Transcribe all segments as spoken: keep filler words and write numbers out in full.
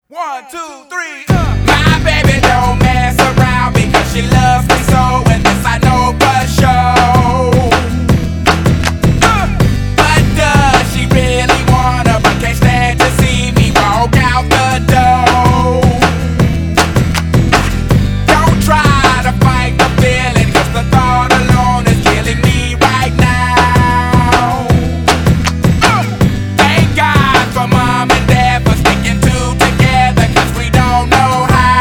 One, two, three, uh. My baby don't mess around because she loves me so, and this I know for sure. uh. But does she really wanna, but can't stand to see me walk out the door? Don't try to fight the feeling, cause the thought alone is killing me right now. uh. Thank God for mom and dad for sticking two together, cause we don't know how.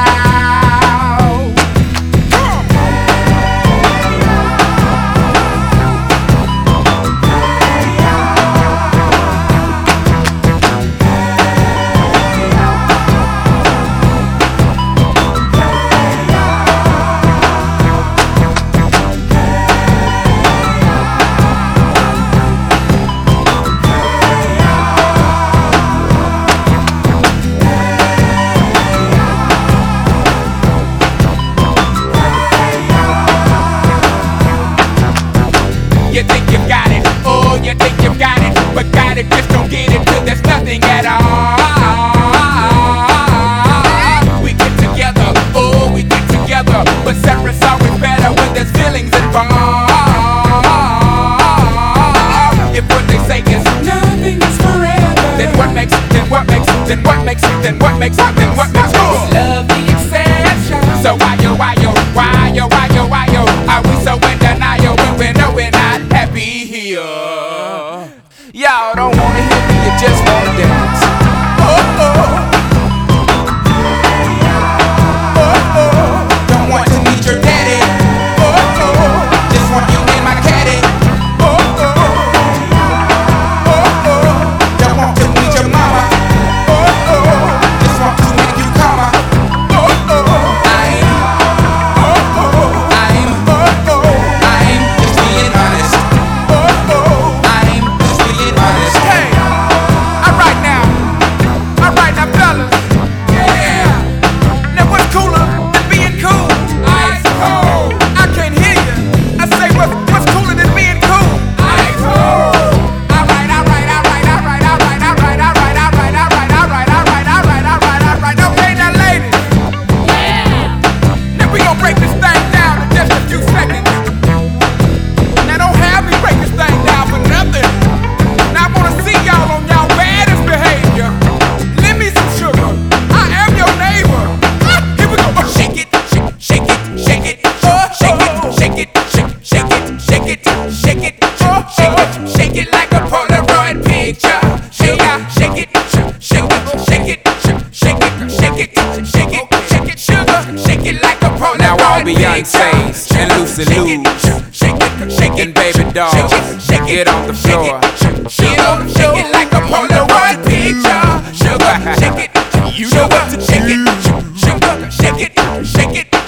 You think you've got it, oh, you think you've got it, but got it, just don't get it till there's nothing at all. We get together, oh, we get together, but separate's always better when there's feelings involved. If what they say is nothing is forever, then what makes, then what makes, then what makes, then what makes, then what makes us love the exception? So why yo, why yo, why yo, why yo, why yo, are we so in denial when we know we're not happy here? Y'all don't wanna hear me, you just wanna dance. Oh, oh. Oh, oh. Don't want to meet your daddy. Oh, oh. Just want you in my caddy. Oh, oh. Oh, oh. Don't want to meet your mama. Oh, oh. Just want to make you come. Oh, oh. I'm, oh, oh. I'm, oh, oh. I'm just being honest. Oh, oh. I'm just being honest. Hey, alright now, alright now, fellas. Yeah. Now what's cooler than being cool? Ice cold. I can't hear you. I say what, what's cooler than being cool? Ice cold. Alright, alright, alright, alright, alright, alright, alright, alright, alright, alright, alright, alright, alright, alright. Okay now, ladies. Yeah. Now we gon' break this thing down in just a few seconds. Now don't have me break this thing down for nothing. Now I wanna see y'all on y'all baddest behavior. Lend me some sugar. I am your neighbor. Ah, here we go. Oh, shake it, shake, shake it, shake it. Oh, shake it, shake it, shake, shake it, shake it, shake it, oh, shake it, shake it like a Polaroid picture. Shake it, shake it, shake it, shake it, shake it, shake it, shake it, shake it, sugar. Shake it like a Polaroid picture. Now all Beyonce's and Lucy Lou's and Baby Dolls, get on the floor. Shake it, shake it like a Polaroid picture. Sugar, shake it, you know what to shake it, sugar, shake it, shake it.